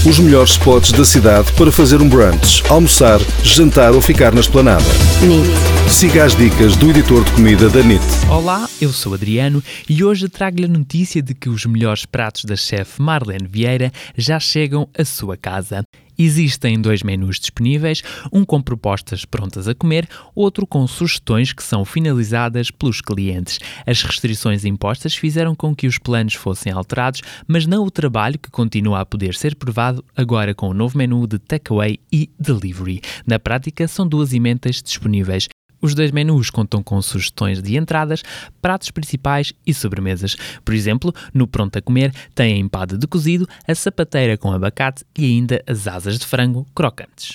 Os melhores spots da cidade para fazer um brunch, almoçar, jantar ou ficar na esplanada. NIT. Siga as dicas do editor de comida da NIT. Olá, eu sou Adriano e hoje trago-lhe a notícia de que os melhores pratos da chefe Marlene Vieira já chegam à sua casa. Existem 2 menus disponíveis, um com propostas prontas a comer, outro com sugestões que são finalizadas pelos clientes. As restrições impostas fizeram com que os planos fossem alterados, mas não o trabalho que continua a poder ser provado agora com o novo menu de takeaway e delivery. Na prática, são 2 emendas disponíveis. Os 2 menus contam com sugestões de entradas, pratos principais e sobremesas. Por exemplo, no pronto a comer tem a empada de cozido, a sapateira com abacate e ainda as asas de frango crocantes.